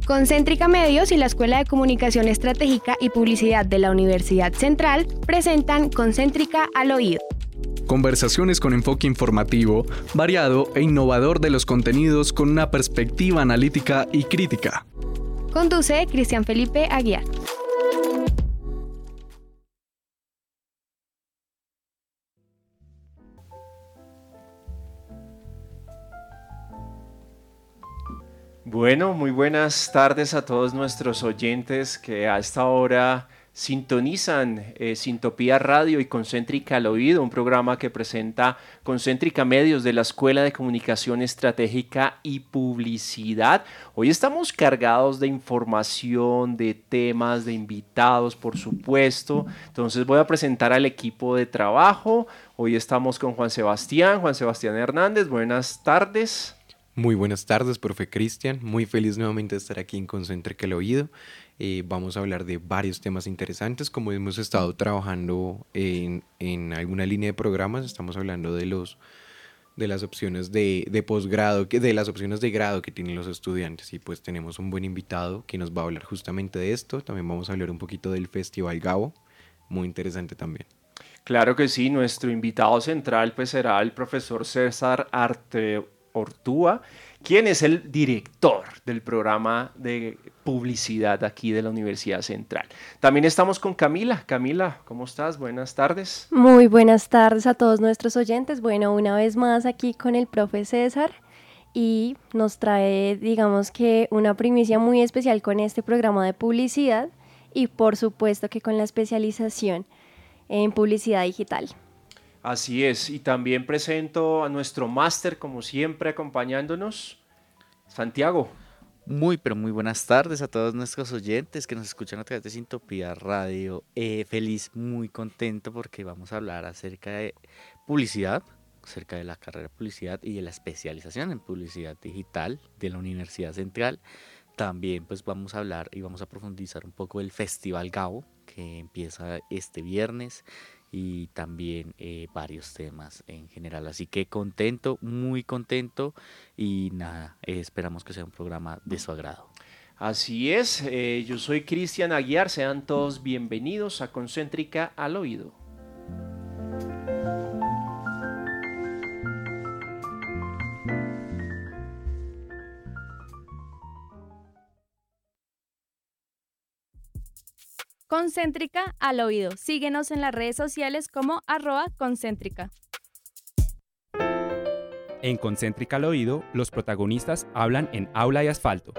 Concéntrica Medios y la Escuela de Comunicación Estratégica y Publicidad de la Universidad Central presentan Concéntrica al Oído. Conversaciones con enfoque informativo, variado e innovador de los contenidos con una perspectiva analítica y crítica. Conduce Cristian Felipe Aguiar. Bueno, muy buenas tardes a todos nuestros oyentes que a esta hora sintonizan Sintopía Radio y Concéntrica al Oído, un programa que presenta Concéntrica Medios de la Escuela de Comunicación Estratégica y Publicidad. Hoy estamos cargados de información, de temas, de invitados, por supuesto. Entonces voy a presentar al equipo de trabajo. Hoy estamos con Juan Sebastián Hernández. Buenas tardes. Muy buenas tardes, profe Cristian. Muy feliz nuevamente de estar aquí en Concéntrica al Oído. Vamos a hablar de varios temas interesantes. Como hemos estado trabajando en alguna línea de programas, estamos hablando de las opciones de posgrado, de las opciones de grado que tienen los estudiantes. Y pues tenemos un buen invitado que nos va a hablar justamente de esto. También vamos a hablar un poquito del Festival Gabo, muy interesante también. Claro que sí, nuestro invitado central pues será el profesor César Ortúa, quien es el director del programa de publicidad aquí de la Universidad Central. También estamos con Camila. Camila, ¿cómo estás? Buenas tardes. Muy buenas tardes a todos nuestros oyentes. Bueno, una vez más aquí con el profe César y nos trae, digamos que una primicia muy especial con este programa de publicidad y por supuesto que con la especialización en publicidad digital. Así es, y también presento a nuestro máster, como siempre, acompañándonos, Santiago. Muy buenas tardes a todos nuestros oyentes que nos escuchan a través de Sintopía Radio. Feliz, muy contento porque vamos a hablar acerca de publicidad, acerca de la carrera de publicidad y de la especialización en publicidad digital de la Universidad Central. También pues vamos a hablar y vamos a profundizar un poco del Festival Gabo, que empieza este viernes, y también varios temas en general, así que contento, muy contento y nada, esperamos que sea un programa de su agrado. Así es, yo soy Cristian Aguiar, sean todos bienvenidos a Concéntrica al Oído. Concéntrica al Oído. Síguenos en las redes sociales como @concéntrica. En Concéntrica al Oído, los protagonistas hablan en aula y asfalto.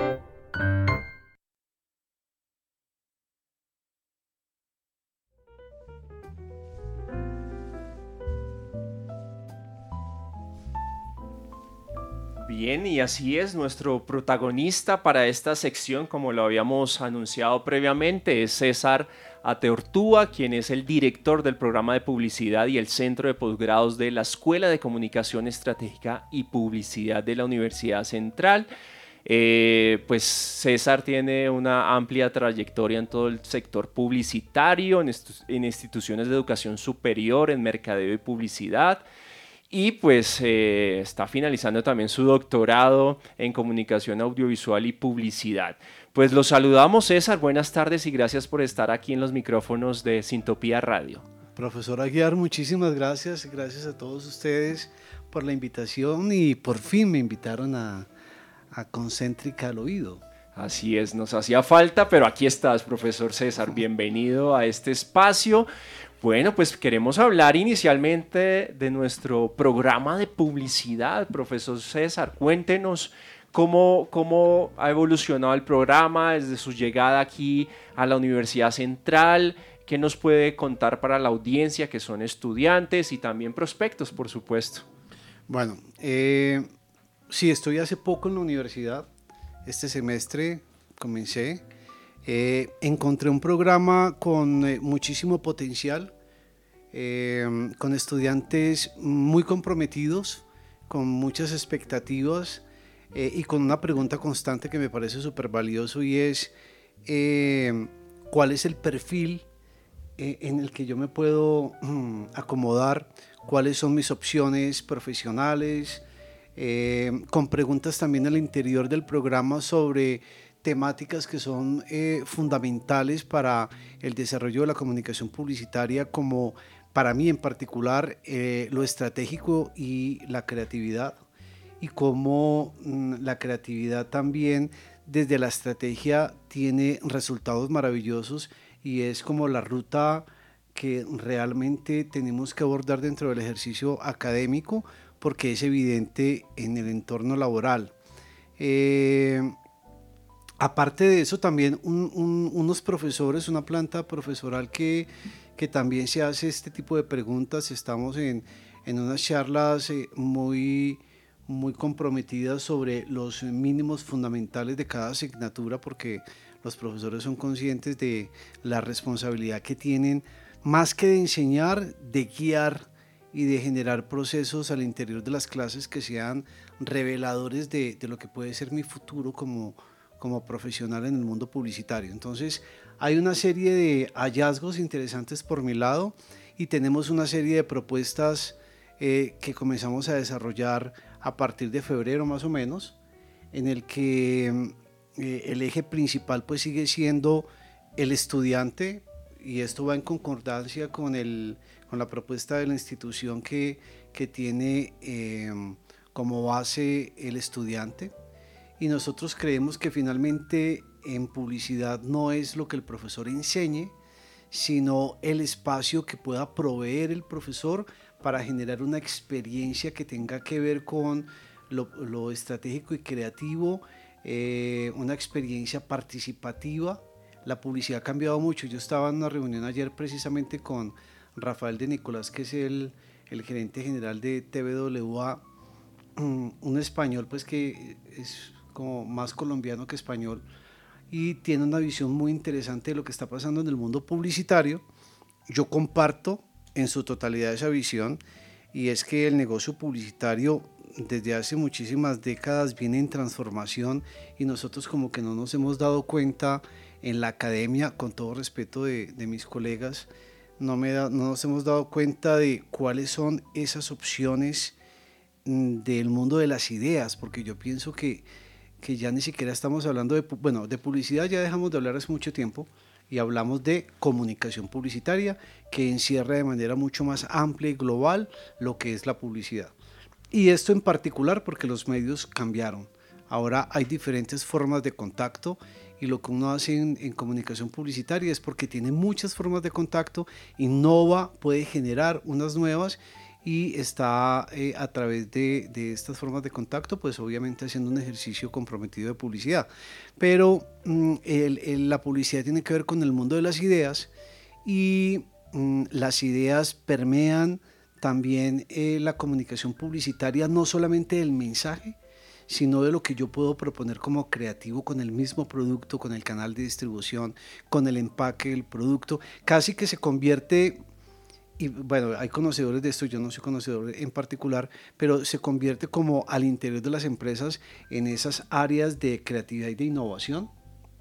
Bien, y así es, nuestro protagonista para esta sección, como lo habíamos anunciado previamente, es César Ortúa, quien es el director del programa de publicidad y el centro de posgrados de la Escuela de Comunicación Estratégica y Publicidad de la Universidad Central. Pues César tiene una amplia trayectoria en todo el sector publicitario, en instituciones de educación superior, en mercadeo y publicidad. Y pues está finalizando también su doctorado en comunicación audiovisual y publicidad. Pues los saludamos, César, buenas tardes y gracias por estar aquí en los micrófonos de Sintopía Radio. Profesor Aguiar, muchísimas gracias a todos ustedes por la invitación y por fin me invitaron a Concéntrica al Oído. Así es, nos hacía falta, pero aquí estás, profesor César, bienvenido a este espacio. Bueno, pues queremos hablar inicialmente de nuestro programa de publicidad. Profesor César, cuéntenos cómo ha evolucionado el programa desde su llegada aquí a la Universidad Central. ¿Qué nos puede contar para la audiencia que son estudiantes y también prospectos, por supuesto? Bueno, sí, estoy hace poco en la universidad. Este semestre comencé. Encontré un programa con muchísimo potencial, con estudiantes muy comprometidos, con muchas expectativas y con una pregunta constante que me parece súper valioso y es ¿cuál es el perfil en el que yo me puedo acomodar? ¿Cuáles son mis opciones profesionales? Con preguntas también al interior del programa sobre temáticas que son fundamentales para el desarrollo de la comunicación publicitaria, como para mí en particular lo estratégico y la creatividad, y cómo la creatividad también desde la estrategia tiene resultados maravillosos, y es como la ruta que realmente tenemos que abordar dentro del ejercicio académico, porque es evidente en el entorno laboral. Aparte de eso, también unos profesores, una planta profesoral que también se hace este tipo de preguntas. Estamos en unas charlas muy comprometidas sobre los mínimos fundamentales de cada asignatura, porque los profesores son conscientes de la responsabilidad que tienen, más que de enseñar, de guiar y de generar procesos al interior de las clases que sean reveladores de lo que puede ser mi futuro como profesional en el mundo publicitario. Entonces, hay una serie de hallazgos interesantes por mi lado, y tenemos una serie de propuestas que comenzamos a desarrollar a partir de febrero más o menos, en el que el eje principal pues sigue siendo el estudiante, y esto va en concordancia con la propuesta de la institución que tiene como base el estudiante. Y nosotros creemos que finalmente en publicidad no es lo que el profesor enseñe, sino el espacio que pueda proveer el profesor para generar una experiencia que tenga que ver con lo estratégico y creativo, una experiencia participativa. La publicidad ha cambiado mucho. Yo estaba en una reunión ayer precisamente con Rafael de Nicolás, que es el gerente general de TVWA, un español pues que es como más colombiano que español, y tiene una visión muy interesante de lo que está pasando en el mundo publicitario. Yo comparto en su totalidad esa visión, y es que el negocio publicitario desde hace muchísimas décadas viene en transformación, y nosotros como que no nos hemos dado cuenta en la academia, con todo respeto de mis colegas, no nos hemos dado cuenta de cuáles son esas opciones del mundo de las ideas, porque yo pienso que ya ni siquiera estamos hablando de publicidad, ya dejamos de hablar hace mucho tiempo, y hablamos de comunicación publicitaria, que encierra de manera mucho más amplia y global lo que es la publicidad. Y esto en particular porque los medios cambiaron. Ahora hay diferentes formas de contacto, y lo que uno hace en comunicación publicitaria es porque tiene muchas formas de contacto, innova, puede generar unas nuevas, y está a través de estas formas de contacto pues obviamente haciendo un ejercicio comprometido de publicidad. Pero la publicidad tiene que ver con el mundo de las ideas, y las ideas permean también la comunicación publicitaria, no solamente del mensaje, sino de lo que yo puedo proponer como creativo con el mismo producto, con el canal de distribución, con el empaque del producto. Casi que se convierte, y bueno, hay conocedores de esto, yo no soy conocedor en particular, pero se convierte como al interior de las empresas en esas áreas de creatividad y de innovación,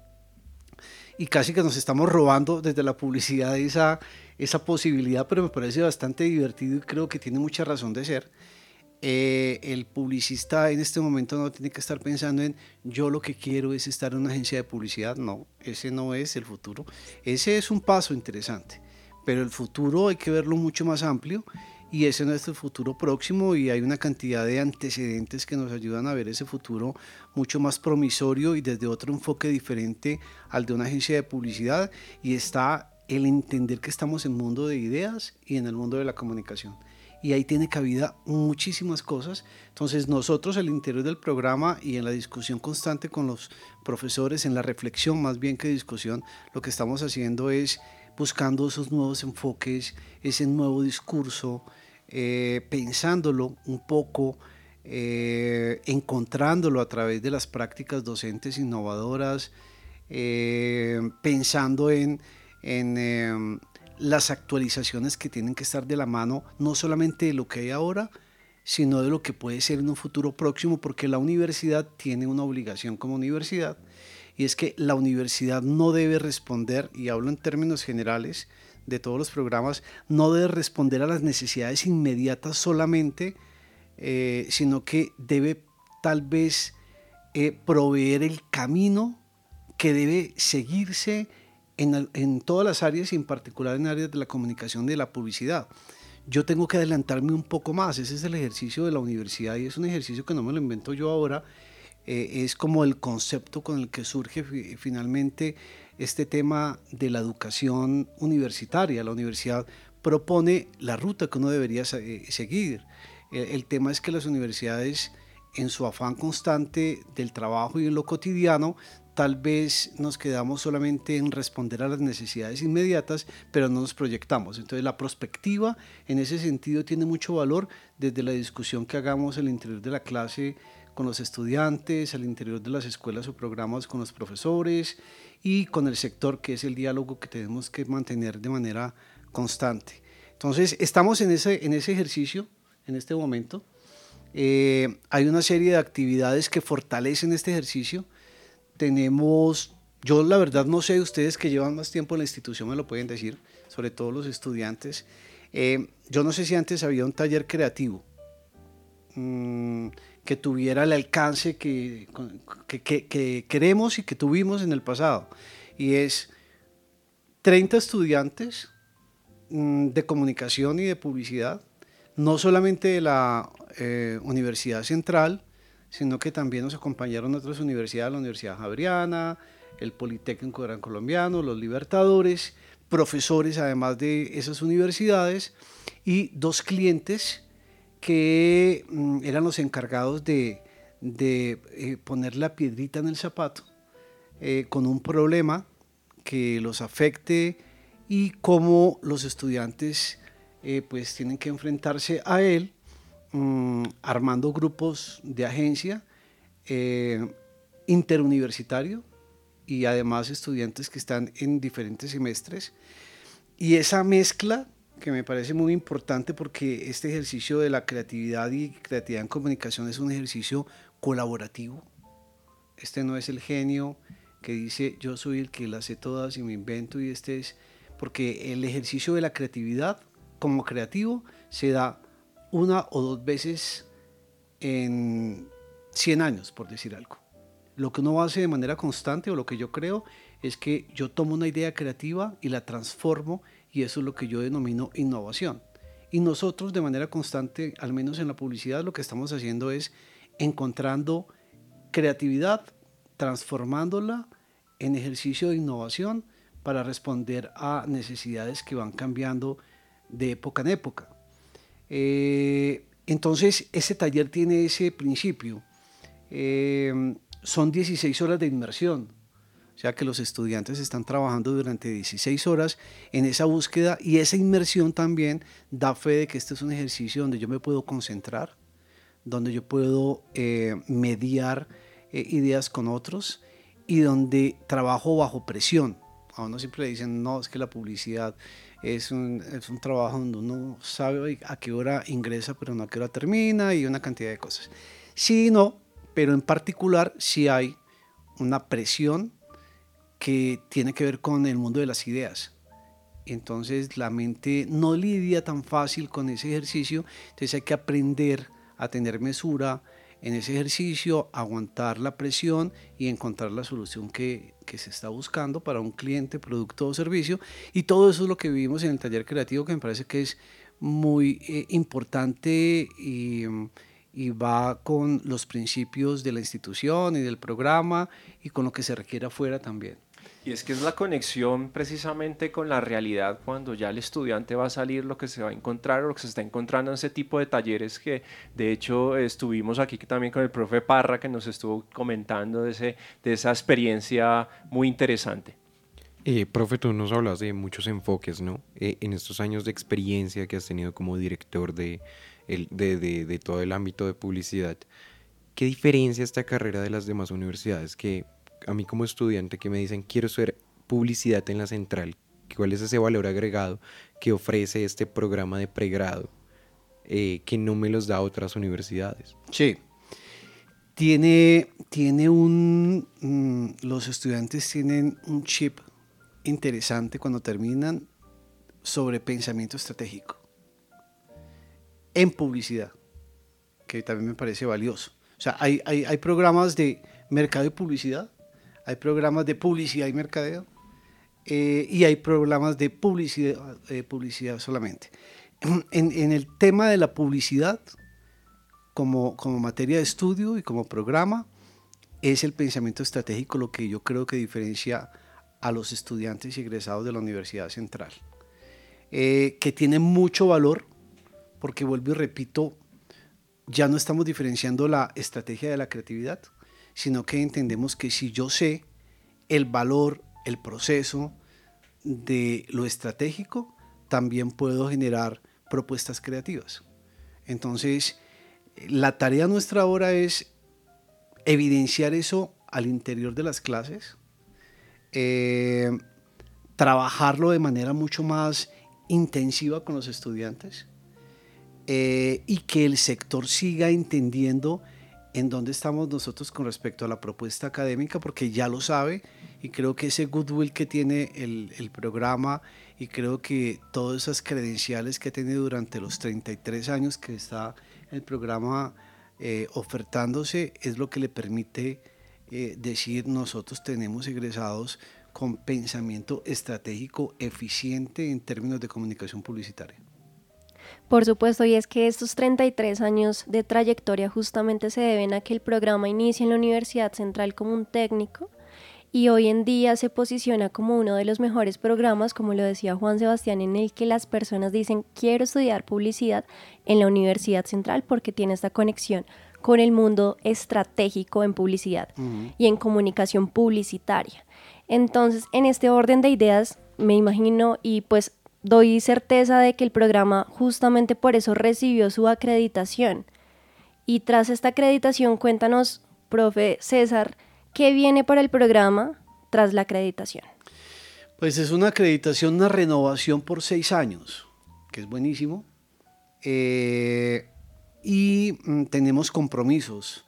y casi que nos estamos robando desde la publicidad esa posibilidad, pero me parece bastante divertido y creo que tiene mucha razón de ser. El publicista en este momento no tiene que estar pensando en yo lo que quiero es estar en una agencia de publicidad. No, ese no es el futuro. Ese es un paso interesante, pero el futuro hay que verlo mucho más amplio, y ese no es el futuro próximo, y hay una cantidad de antecedentes que nos ayudan a ver ese futuro mucho más promisorio y desde otro enfoque diferente al de una agencia de publicidad, y está el entender que estamos en el mundo de ideas y en el mundo de la comunicación, y ahí tiene cabida muchísimas cosas. Entonces nosotros al interior del programa y en la discusión constante con los profesores, en la reflexión más bien que discusión, lo que estamos haciendo es buscando esos nuevos enfoques, ese nuevo discurso, pensándolo un poco, encontrándolo a través de las prácticas docentes innovadoras, pensando en las actualizaciones que tienen que estar de la mano, no solamente de lo que hay ahora, sino de lo que puede ser en un futuro próximo, porque la universidad tiene una obligación como universidad, y es que la universidad no debe responder, y hablo en términos generales de todos los programas, no debe responder a las necesidades inmediatas solamente, sino que debe tal vez proveer el camino que debe seguirse en todas las áreas y en particular en áreas de la comunicación y de la publicidad. Yo tengo que adelantarme un poco más, ese es el ejercicio de la universidad y es un ejercicio que no me lo invento yo ahora, es como el concepto con el que surge finalmente este tema de la educación universitaria. La universidad propone la ruta que uno debería seguir. El tema es que las universidades, en su afán constante del trabajo y en lo cotidiano, tal vez nos quedamos solamente en responder a las necesidades inmediatas, pero no nos proyectamos. Entonces la prospectiva en ese sentido tiene mucho valor desde la discusión que hagamos al interior de la clase con los estudiantes, al interior de las escuelas o programas con los profesores y con el sector, que es el diálogo que tenemos que mantener de manera constante. Entonces estamos en ese ejercicio en este momento. Hay una serie de actividades que fortalecen este ejercicio. Tenemos, yo la verdad no sé, ustedes que llevan más tiempo en la institución me lo pueden decir, sobre todo los estudiantes. Yo no sé si antes había un taller creativo que tuviera el alcance que queremos y que tuvimos en el pasado. Y es 30 estudiantes de comunicación y de publicidad, no solamente de la Universidad Central, sino que también nos acompañaron otras universidades, la Universidad Javeriana, el Politécnico Gran Colombiano, los Libertadores, profesores además de esas universidades y 2 clientes que eran los encargados de poner la piedrita en el zapato con un problema que los afecte y cómo los estudiantes pues tienen que enfrentarse a él, armando grupos de agencia interuniversitario y además estudiantes que están en diferentes semestres. Y esa mezcla que me parece muy importante porque este ejercicio de la creatividad y creatividad en comunicación es un ejercicio colaborativo. Este no es el genio que dice yo soy el que las sé todas y me invento, y este es porque el ejercicio de la creatividad como creativo se da 1 o 2 veces en 100 años, por decir algo. Lo que uno hace de manera constante, o lo que yo creo, es que yo tomo una idea creativa y la transformo, y eso es lo que yo denomino innovación. Y nosotros de manera constante, al menos en la publicidad, lo que estamos haciendo es encontrando creatividad, transformándola en ejercicio de innovación para responder a necesidades que van cambiando de época en época. Entonces, ese taller tiene ese principio. Son 16 horas de inmersión, o sea que los estudiantes están trabajando durante 16 horas en esa búsqueda, y esa inmersión también da fe de que este es un ejercicio donde yo me puedo concentrar, donde yo puedo mediar ideas con otros y donde trabajo bajo presión. A uno siempre le dicen, no, es que la publicidad es un trabajo donde uno sabe a qué hora ingresa, pero no a qué hora termina, y una cantidad de cosas. Sí, no, pero en particular sí hay una presión que tiene que ver con el mundo de las ideas. Entonces la mente no lidia tan fácil con ese ejercicio, entonces hay que aprender a tener mesura en ese ejercicio, aguantar la presión y encontrar la solución que se está buscando para un cliente, producto o servicio. Y todo eso es lo que vivimos en el taller creativo, que me parece que es muy importante y va con los principios de la institución y del programa y con lo que se requiere afuera también. Y es que es la conexión precisamente con la realidad, cuando ya el estudiante va a salir, lo que se va a encontrar o lo que se está encontrando en ese tipo de talleres, que de hecho estuvimos aquí también con el profe Parra, que nos estuvo comentando de esa experiencia muy interesante. Profe, tú nos hablas de muchos enfoques, ¿no? En estos años de experiencia que has tenido como director de todo el ámbito de publicidad, ¿qué diferencia esta carrera de las demás universidades? Que a mí como estudiante que me dicen quiero hacer publicidad en la central, ¿cuál es ese valor agregado que ofrece este programa de pregrado que no me los da otras universidades? Sí, los estudiantes tienen un chip interesante cuando terminan sobre pensamiento estratégico en publicidad, que también me parece valioso. O sea, hay programas de mercado y publicidad, hay programas de publicidad y mercadeo, y hay programas de publicidad solamente. En el tema de la publicidad, como materia de estudio y como programa, es el pensamiento estratégico lo que yo creo que diferencia a los estudiantes y egresados de la Universidad Central, que tiene mucho valor, porque vuelvo y repito, ya no estamos diferenciando la estrategia de la creatividad, sino que entendemos que si yo sé el valor, el proceso de lo estratégico, también puedo generar propuestas creativas. Entonces, la tarea nuestra ahora es evidenciar eso al interior de las clases, trabajarlo de manera mucho más intensiva con los estudiantes, y que el sector siga entendiendo en dónde estamos nosotros con respecto a la propuesta académica, porque ya lo sabe, y creo que ese goodwill que tiene el programa, y creo que todas esas credenciales que ha tenido durante los 33 años que está el programa ofertándose, es lo que le permite decir: nosotros tenemos egresados con pensamiento estratégico eficiente en términos de comunicación publicitaria. Por supuesto, y es que estos 33 años de trayectoria justamente se deben a que el programa inicia en la Universidad Central como un técnico y hoy en día se posiciona como uno de los mejores programas, como lo decía Juan Sebastián, en el que las personas dicen: quiero estudiar publicidad en la Universidad Central porque tiene esta conexión con el mundo estratégico en publicidad y en comunicación publicitaria. Entonces, en este orden de ideas, me imagino y pues doy certeza de que el programa justamente por eso recibió su acreditación. Y tras esta acreditación, cuéntanos, profe César, ¿qué viene para el programa tras la acreditación? Pues es una acreditación, una renovación por 6 años, que es buenísimo. Y tenemos compromisos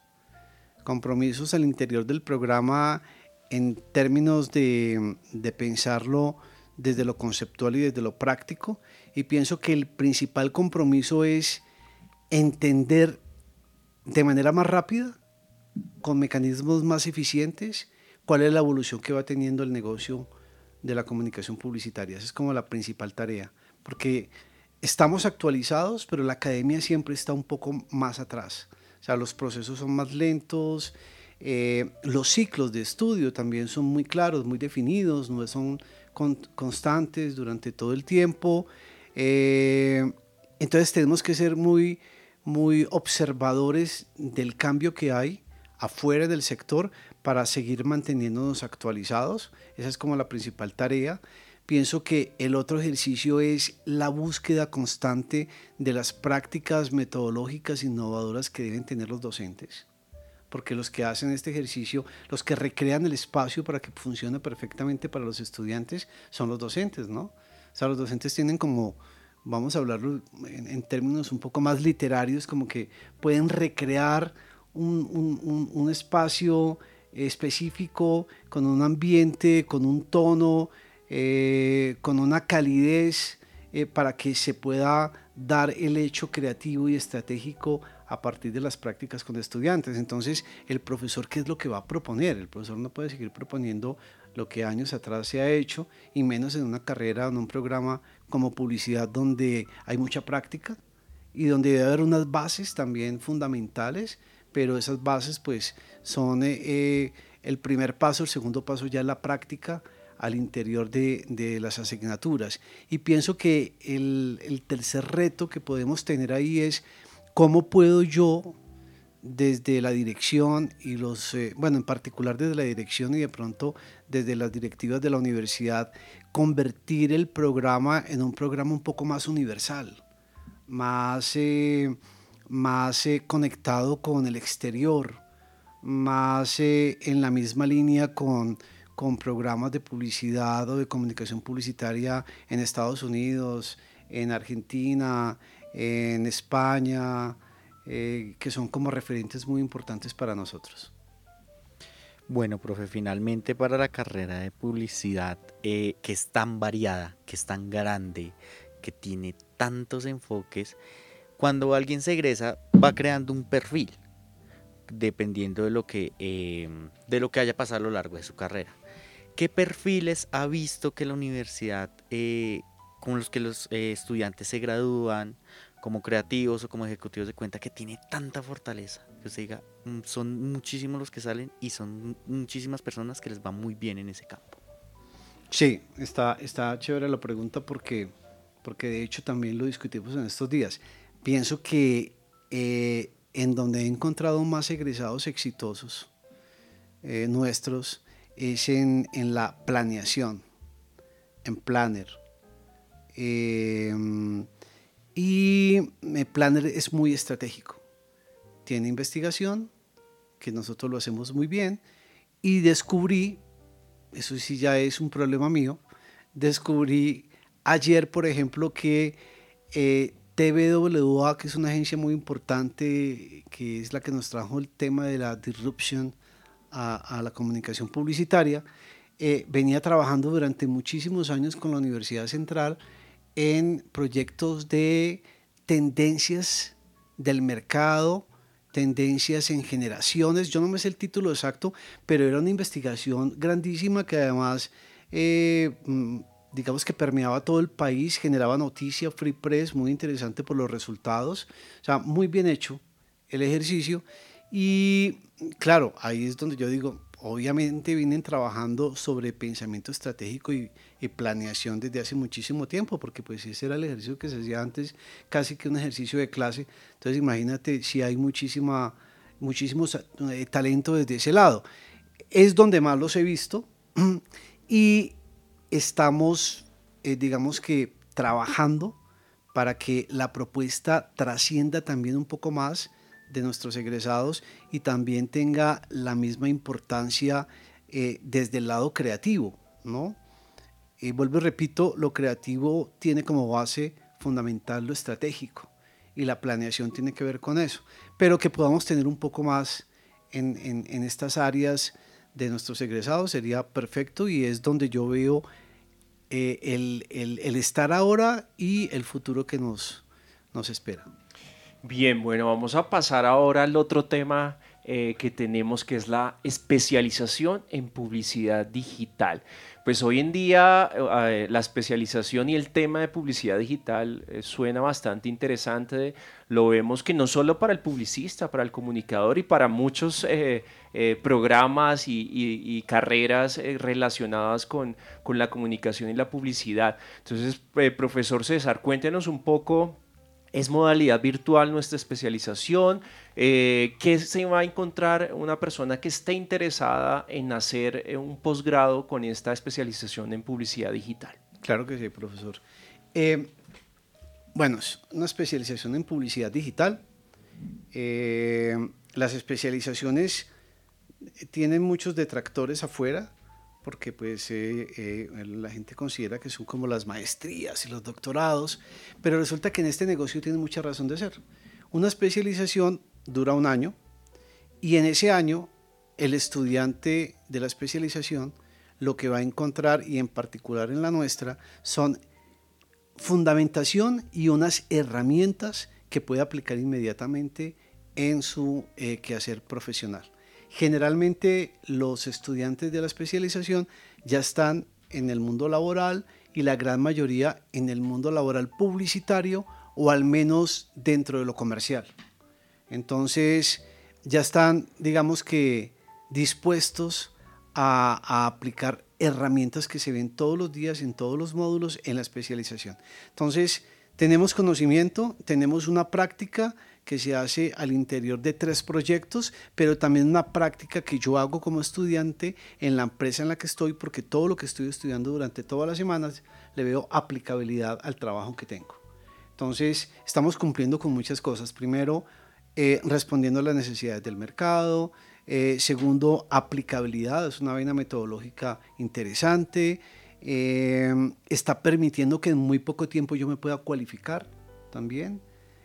al interior del programa en términos de pensarlo desde lo conceptual y desde lo práctico, y pienso que el principal compromiso es entender de manera más rápida, con mecanismos más eficientes, cuál es la evolución que va teniendo el negocio de la comunicación publicitaria. Esa es como la principal tarea, porque estamos actualizados, pero la academia siempre está un poco más atrás. O sea, los procesos son más lentos, los ciclos de estudio también son muy claros, muy definidos, no son constantes durante todo el tiempo. Entonces tenemos que ser muy observadores del cambio que hay afuera del sector para seguir manteniéndonos actualizados. Esa es como la principal tarea. Pienso que el otro ejercicio es la búsqueda constante de las prácticas metodológicas innovadoras que deben tener los docentes, porque los que hacen este ejercicio, los que recrean el espacio para que funcione perfectamente para los estudiantes, son los docentes, ¿no? O sea, los docentes tienen como, vamos a hablarlo en términos un poco más literarios, como que pueden recrear un espacio específico, con un ambiente, con un tono, con una calidez, para que se pueda dar el hecho creativo y estratégico a partir de las prácticas con estudiantes. Entonces, el profesor, ¿qué es lo que va a proponer? El profesor no puede seguir proponiendo lo que años atrás se ha hecho, y menos en una carrera, en un programa como publicidad, donde hay mucha práctica y donde debe haber unas bases también fundamentales, pero esas bases pues son el primer paso. El segundo paso ya es la práctica al interior de las asignaturas. Y pienso que el tercer reto que podemos tener ahí es: ¿cómo puedo yo, desde la dirección y en particular desde la dirección y de pronto desde las directivas de la universidad, convertir el programa en un programa un poco más universal, más conectado con el exterior, más en la misma línea con programas de publicidad o de comunicación publicitaria en Estados Unidos, en Argentina, en España, que son como referentes muy importantes para nosotros? Bueno, profe, finalmente para la carrera de publicidad, que es tan variada, que es tan grande, que tiene tantos enfoques, cuando alguien se egresa va creando un perfil dependiendo de lo que haya pasado a lo largo de su carrera. ¿Qué perfiles ha visto que la universidad, con los que los estudiantes se gradúan como creativos o como ejecutivos de cuenta, que tiene tanta fortaleza? Que usted diga, son muchísimos los que salen y son muchísimas personas que les va muy bien en ese campo. Sí, está chévere la pregunta porque de hecho también lo discutimos en estos días. Pienso que en donde he encontrado más egresados exitosos nuestros es en la planeación, en Planner. Y Planner es muy estratégico. Tiene investigación, que nosotros lo hacemos muy bien, y descubrí, eso sí ya es un problema mío, descubrí ayer, por ejemplo, que TBWA, que es una agencia muy importante, que es la que nos trajo el tema de la disruption a la comunicación publicitaria, venía trabajando durante muchísimos años con la Universidad Central en proyectos de tendencias del mercado, tendencias en generaciones. Yo no me sé el título exacto, pero era una investigación grandísima que además digamos que permeaba todo el país, generaba noticia, free press, muy interesante por los resultados. O sea, muy bien hecho el ejercicio. Y claro, ahí es donde yo digo, obviamente vienen trabajando sobre pensamiento estratégico y planeación desde hace muchísimo tiempo, porque pues ese era el ejercicio que se hacía antes, casi que un ejercicio de clase. Entonces imagínate si hay muchísimo talento desde ese lado. Es donde más los he visto y estamos, digamos que trabajando para que la propuesta trascienda también un poco más de nuestros egresados y también tenga la misma importancia desde el lado creativo, ¿no? Vuelvo y repito, lo creativo tiene como base fundamental lo estratégico y la planeación tiene que ver con eso, pero que podamos tener un poco más en estas áreas de nuestros egresados sería perfecto y es donde yo veo el estar ahora y el futuro que nos espera. Bien, bueno, vamos a pasar ahora al otro tema que tenemos, que es la especialización en publicidad digital. Pues hoy en día la especialización y el tema de publicidad digital suena bastante interesante. Lo vemos que no solo para el publicista, para el comunicador y para muchos programas y carreras relacionadas con la comunicación y la publicidad. Entonces, profesor César, cuéntenos un poco. ¿Es modalidad virtual nuestra especialización? ¿Qué se va a encontrar una persona que esté interesada en hacer un posgrado con esta especialización en publicidad digital? Claro que sí, profesor. Bueno, es una especialización en publicidad digital. Las especializaciones tienen muchos detractores afuera, porque pues la gente considera que son como las maestrías y los doctorados, pero resulta que en este negocio tiene mucha razón de ser. Una especialización dura 1 año y en ese año el estudiante de la especialización lo que va a encontrar, y en particular en la nuestra, son fundamentación y unas herramientas que puede aplicar inmediatamente en su quehacer profesional. Generalmente los estudiantes de la especialización ya están en el mundo laboral y la gran mayoría en el mundo laboral publicitario o al menos dentro de lo comercial. Entonces ya están, digamos que, dispuestos a aplicar herramientas que se ven todos los días en todos los módulos en la especialización. Entonces tenemos conocimiento, tenemos una práctica que se hace al interior de 3 proyectos, pero también una práctica que yo hago como estudiante en la empresa en la que estoy, porque todo lo que estoy estudiando durante todas las semanas le veo aplicabilidad al trabajo que tengo. Entonces, estamos cumpliendo con muchas cosas. Primero, respondiendo a las necesidades del mercado. Segundo, aplicabilidad, es una vaina metodológica interesante. Está permitiendo que en muy poco tiempo yo me pueda cualificar también.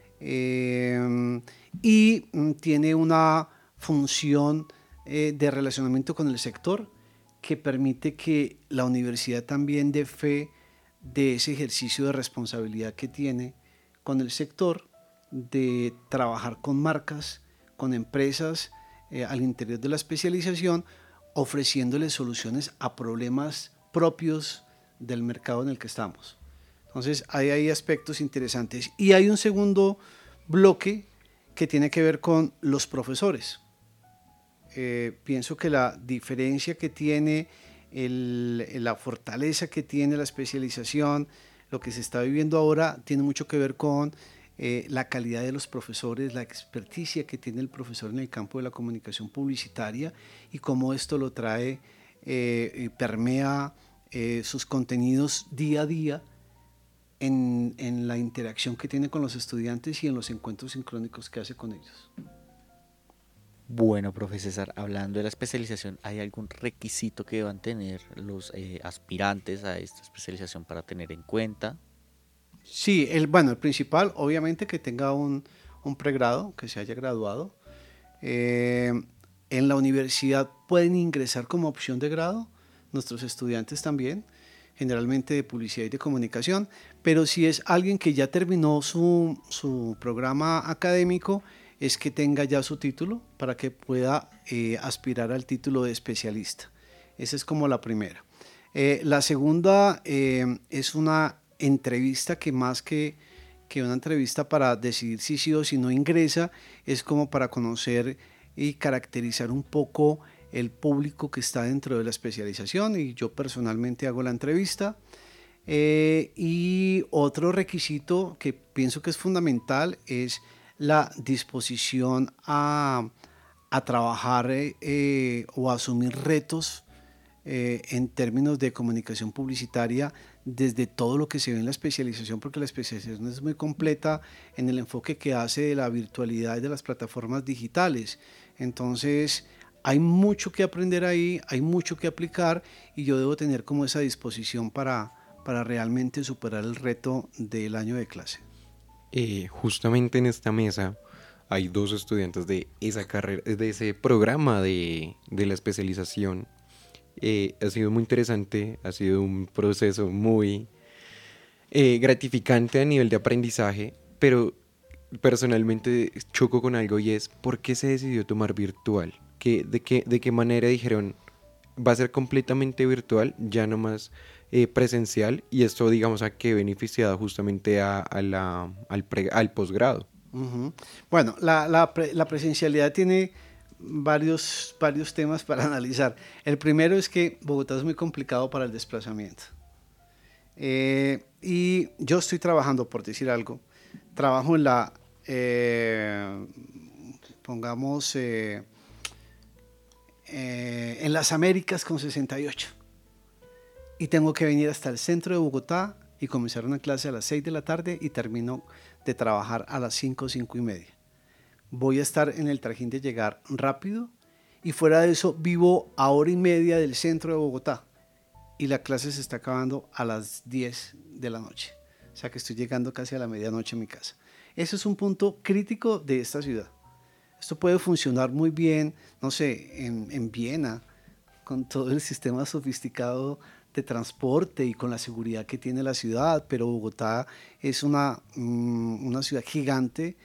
Y tiene una función de relacionamiento con el sector que permite que la universidad también dé fe de ese ejercicio de responsabilidad que tiene con el sector, de trabajar con marcas, con empresas al interior de la especialización, ofreciéndole soluciones a problemas propios del mercado en el que estamos. Entonces hay aspectos interesantes. Y hay un segundo bloque que tiene que ver con los profesores. Pienso que la diferencia que tiene, la fortaleza que tiene la especialización, lo que se está viviendo ahora, tiene mucho que ver con la calidad de los profesores, la experticia que tiene el profesor en el campo de la comunicación publicitaria y cómo esto lo trae y permea sus contenidos día a día en la interacción que tiene con los estudiantes y en los encuentros sincrónicos que hace con ellos. Bueno, profe César, hablando de la especialización, ¿hay algún requisito que deban tener los aspirantes a esta especialización para tener en cuenta? Sí, el principal, obviamente, que tenga un pregrado, que se haya graduado. En la universidad pueden ingresar como opción de grado, nuestros estudiantes también, generalmente de publicidad y de comunicación, pero si es alguien que ya terminó su programa académico, es que tenga ya su título para que pueda aspirar al título de especialista. Esa es como la primera. La segunda es una entrevista que más que una entrevista para decidir si sí o si no ingresa, es como para conocer y caracterizar un poco el público que está dentro de la especialización, y yo personalmente hago la entrevista. Y otro requisito que pienso que es fundamental es la disposición a trabajar o a asumir retos en términos de comunicación publicitaria desde todo lo que se ve en la especialización, porque la especialización es muy completa en el enfoque que hace de la virtualidad y de las plataformas digitales. Entonces hay mucho que aprender ahí, hay mucho que aplicar, y yo debo tener como esa disposición para realmente superar el reto del año de clase. Justamente en esta mesa hay dos estudiantes de esa carrera, de ese programa de la especialización. Ha sido muy interesante, ha sido un proceso muy gratificante a nivel de aprendizaje, pero personalmente choco con algo, y es ¿por qué se decidió tomar virtual? ¿De qué manera dijeron va a ser completamente virtual, ya no más presencial? Y esto, digamos, ¿a qué beneficiado justamente al posgrado? Uh-huh. Bueno, la presencialidad tiene varios temas para analizar. El primero es que Bogotá es muy complicado para el desplazamiento. Y yo estoy trabajando, por decir algo, trabajo en la, en las Américas con 68. Y tengo que venir hasta el centro de Bogotá y comenzar una clase a las 6 de la tarde y termino de trabajar a las 5:30. Voy a estar en el trajín de llegar rápido, y fuera de eso vivo a 1:30 del centro de Bogotá y la clase se está acabando a las 10 de la noche. O sea que estoy llegando casi a la medianoche a mi casa. Eso es un punto crítico de esta ciudad. Esto puede funcionar muy bien, no sé, en Viena, con todo el sistema sofisticado de transporte y con la seguridad que tiene la ciudad, pero Bogotá es una ciudad gigante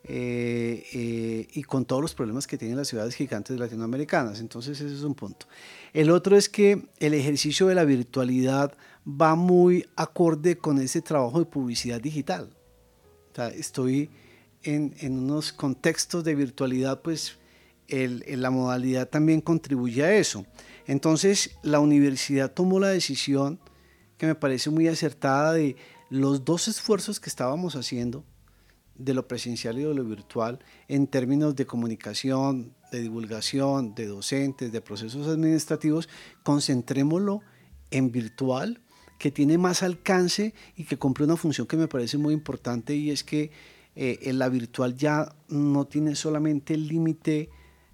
y con todos los problemas que tienen las ciudades gigantes latinoamericanas. Entonces ese es un punto. El otro es que el ejercicio de la virtualidad va muy acorde con ese trabajo de publicidad digital. O sea, estoy en unos contextos de virtualidad, pues la modalidad también contribuye a eso. Entonces la universidad tomó la decisión, que me parece muy acertada, de los dos esfuerzos que estábamos haciendo, de lo presencial y de lo virtual, en términos de comunicación, de divulgación, de docentes, de procesos administrativos, concentrémoslo en virtual, que tiene más alcance y que cumple una función que me parece muy importante, y es que en la virtual ya no tiene solamente el límite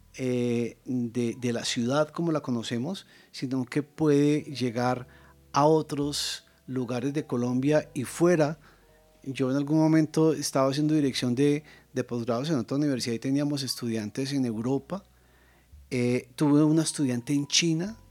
de la ciudad como la conocemos, sino que puede llegar a otros lugares de Colombia y fuera. Yo en algún momento estaba haciendo dirección de posgrados en otra universidad y teníamos estudiantes en Europa. Tuve una estudiante en China que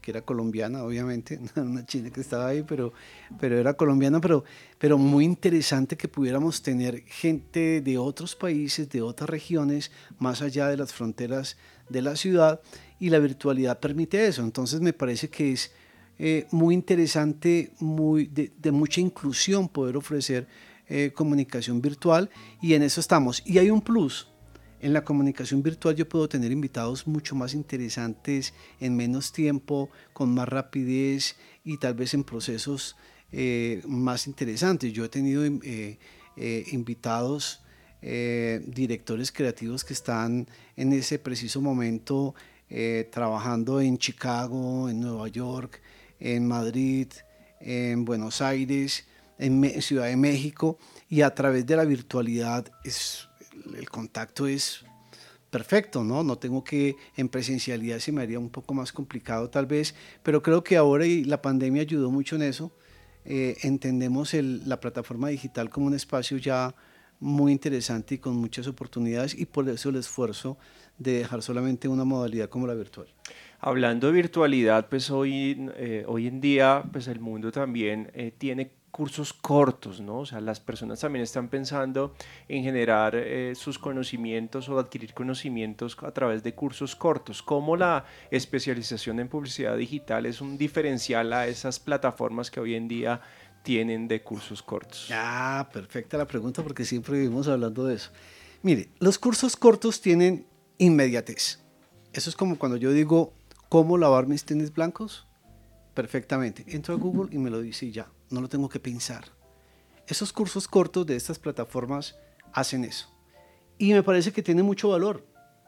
que era colombiana, obviamente, no era una china que estaba ahí, pero era colombiana, pero muy interesante que pudiéramos tener gente de otros países, de otras regiones, más allá de las fronteras de la ciudad, y la virtualidad permite eso. Entonces me parece que es muy interesante, de mucha inclusión poder ofrecer comunicación virtual, y en eso estamos. Y hay un plus. En la comunicación virtual yo puedo tener invitados mucho más interesantes, en menos tiempo, con más rapidez y tal vez en procesos más interesantes. Yo he tenido invitados, directores creativos que están en ese preciso momento trabajando en Chicago, en Nueva York, en Madrid, en Buenos Aires, en Ciudad de México, y a través de la virtualidad el contacto es perfecto, ¿no? No tengo que, en presencialidad se me haría un poco más complicado tal vez, pero creo que ahora y la pandemia ayudó mucho en eso. Entendemos la plataforma digital como un espacio ya muy interesante y con muchas oportunidades, y por eso el esfuerzo de dejar solamente una modalidad como la virtual. Hablando de virtualidad, pues hoy en día pues el mundo también tiene cursos cortos, ¿no? O sea, las personas también están pensando en generar sus conocimientos o adquirir conocimientos a través de cursos cortos. ¿Cómo la especialización en publicidad digital es un diferencial a esas plataformas que hoy en día tienen de cursos cortos? Ah, perfecta la pregunta, porque siempre vivimos hablando de eso. Mire, los cursos cortos tienen inmediatez. Eso es como cuando yo digo, ¿cómo lavar mis tenis blancos? Perfectamente. Entro a Google y me lo dice y ya. No lo tengo que pensar. Esos cursos cortos de estas plataformas hacen eso. Y me parece que tiene mucho valor.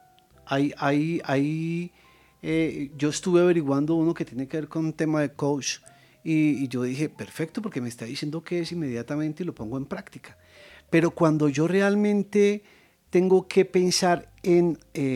Yo estuve averiguando uno que tiene que ver con un tema de coach, y yo dije, perfecto, porque me está diciendo qué es inmediatamente y lo pongo en práctica. Pero cuando yo realmente tengo que pensar en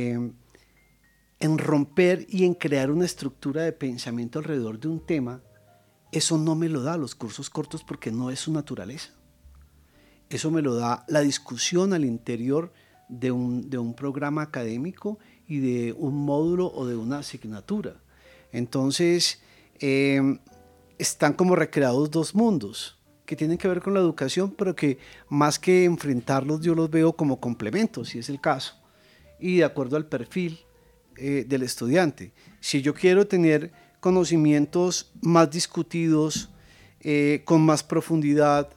romper y en crear una estructura de pensamiento alrededor de un tema, eso no me lo da los cursos cortos, porque no es su naturaleza. Eso me lo da la discusión al interior de un programa académico y de un módulo o de una asignatura. Entonces, están como recreados dos mundos que tienen que ver con la educación, pero que más que enfrentarlos yo los veo como complementos, si es el caso, y de acuerdo al perfil del estudiante. Si yo quiero tener conocimientos más discutidos, con más profundidad,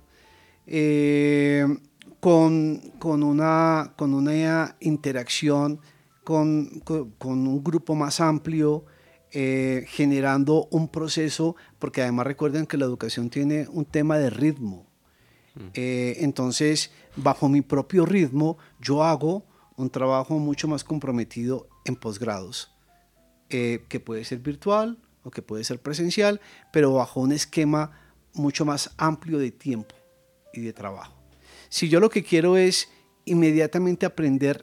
con una interacción con un grupo más amplio, generando un proceso, porque además recuerden que la educación tiene un tema de ritmo. Entonces, bajo mi propio ritmo, yo hago un trabajo mucho más comprometido en posgrados, que puede ser virtual o que puede ser presencial, pero bajo un esquema mucho más amplio de tiempo y de trabajo. Si yo lo que quiero es inmediatamente aprender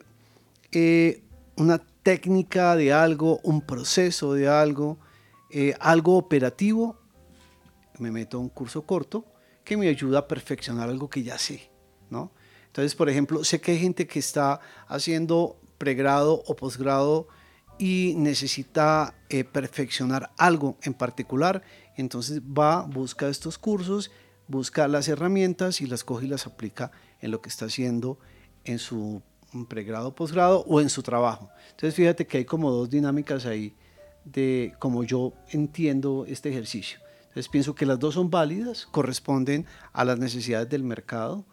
una técnica de algo, un proceso de algo, algo operativo, me meto a un curso corto que me ayuda a perfeccionar algo que ya sé, ¿no? Entonces, por ejemplo, sé que hay gente que está haciendo pregrado o posgrado y necesita perfeccionar algo en particular, entonces busca estos cursos, busca las herramientas y las coge y las aplica en lo que está haciendo en su pregrado, posgrado o en su trabajo. Entonces, fíjate que hay como dos dinámicas ahí de cómo yo entiendo este ejercicio. Entonces, pienso que las dos son válidas, corresponden a las necesidades del mercado.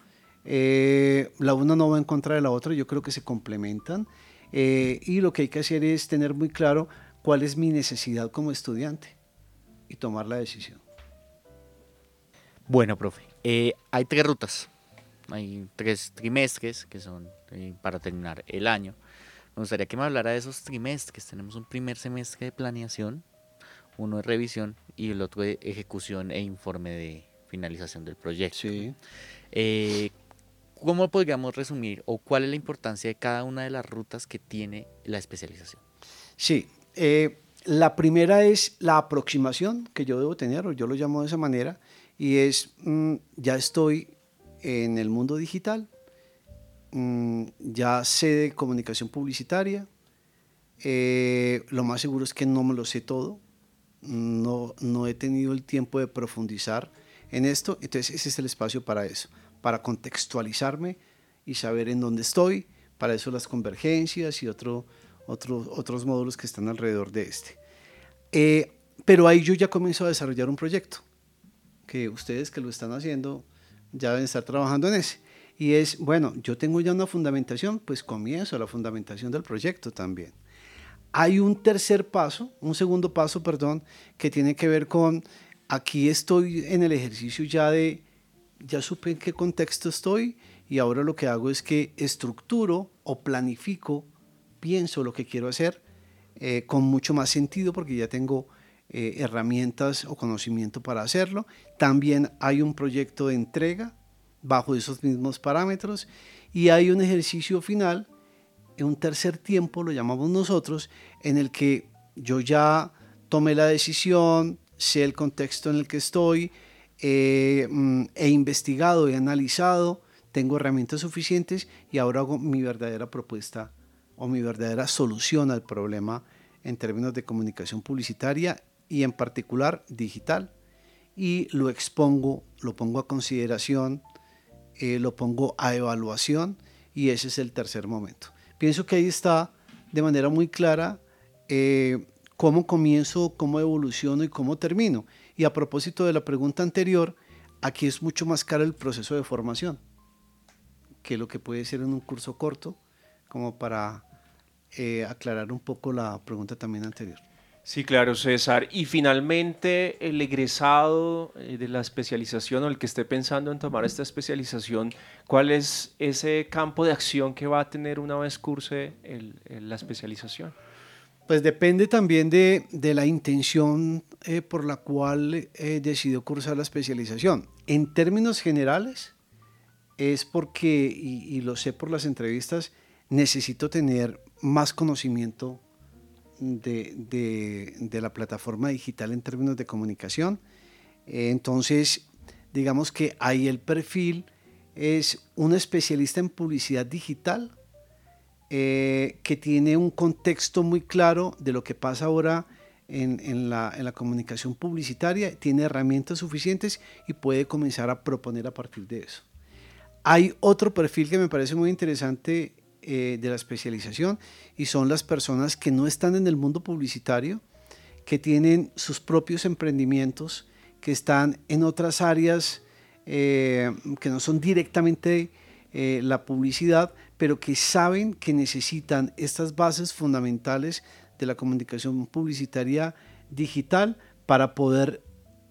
La una no va en contra de la otra, yo creo que se complementan, y lo que hay que hacer es tener muy claro cuál es mi necesidad como estudiante y tomar la decisión. Bueno, profe, hay 3 rutas, hay 3 trimestres que son para terminar el año. Me gustaría que me hablara de esos trimestres. Tenemos un primer semestre de planeación, uno de revisión y el otro de ejecución e informe de finalización del proyecto. Sí. ¿Cómo podríamos resumir o cuál es la importancia de cada una de las rutas que tiene la especialización? Sí, la primera es la aproximación que yo debo tener, o yo lo llamo de esa manera, y es, ya estoy en el mundo digital, ya sé de comunicación publicitaria, lo más seguro es que no me lo sé todo, no he tenido el tiempo de profundizar en esto, entonces ese es el espacio para eso, para contextualizarme y saber en dónde estoy, para eso las convergencias y otros módulos que están alrededor de este. Pero ahí yo ya comienzo a desarrollar un proyecto, que ustedes que lo están haciendo ya deben estar trabajando en ese. Y es, bueno, yo tengo ya una fundamentación, pues comienzo la fundamentación del proyecto también. Hay un segundo paso, que tiene que ver con, aquí estoy en el ejercicio ya supe en qué contexto estoy y ahora lo que hago es que estructuro o planifico, pienso lo que quiero hacer con mucho más sentido porque ya tengo herramientas o conocimiento para hacerlo. También hay un proyecto de entrega bajo esos mismos parámetros y hay un ejercicio final, un tercer tiempo, lo llamamos nosotros, en el que yo ya tomé la decisión, sé el contexto en el que estoy, he investigado, he analizado, tengo herramientas suficientes y ahora hago mi verdadera propuesta o mi verdadera solución al problema en términos de comunicación publicitaria y en particular digital, y lo expongo, lo pongo a consideración, lo pongo a evaluación y ese es el tercer momento. Pienso que ahí está de manera muy clara cómo comienzo, cómo evoluciono y cómo termino. Y a propósito de la pregunta anterior, aquí es mucho más caro el proceso de formación que lo que puede ser en un curso corto, como para aclarar un poco la pregunta también anterior. Sí, claro, César. Y finalmente, el egresado de la especialización o el que esté pensando en tomar esta especialización, ¿cuál es ese campo de acción que va a tener una vez curse la especialización? Pues depende también de la intención por la cual decidió cursar la especialización. En términos generales, es porque, y lo sé por las entrevistas, necesito tener más conocimiento de la plataforma digital en términos de comunicación. Entonces, digamos que ahí el perfil es un especialista en publicidad digital que tiene un contexto muy claro de lo que pasa ahora en la comunicación publicitaria, tiene herramientas suficientes y puede comenzar a proponer a partir de eso. Hay otro perfil que me parece muy interesante de la especialización y son las personas que no están en el mundo publicitario, que tienen sus propios emprendimientos, que están en otras áreas que no son directamente la publicidad, pero que saben que necesitan estas bases fundamentales de la comunicación publicitaria digital para poder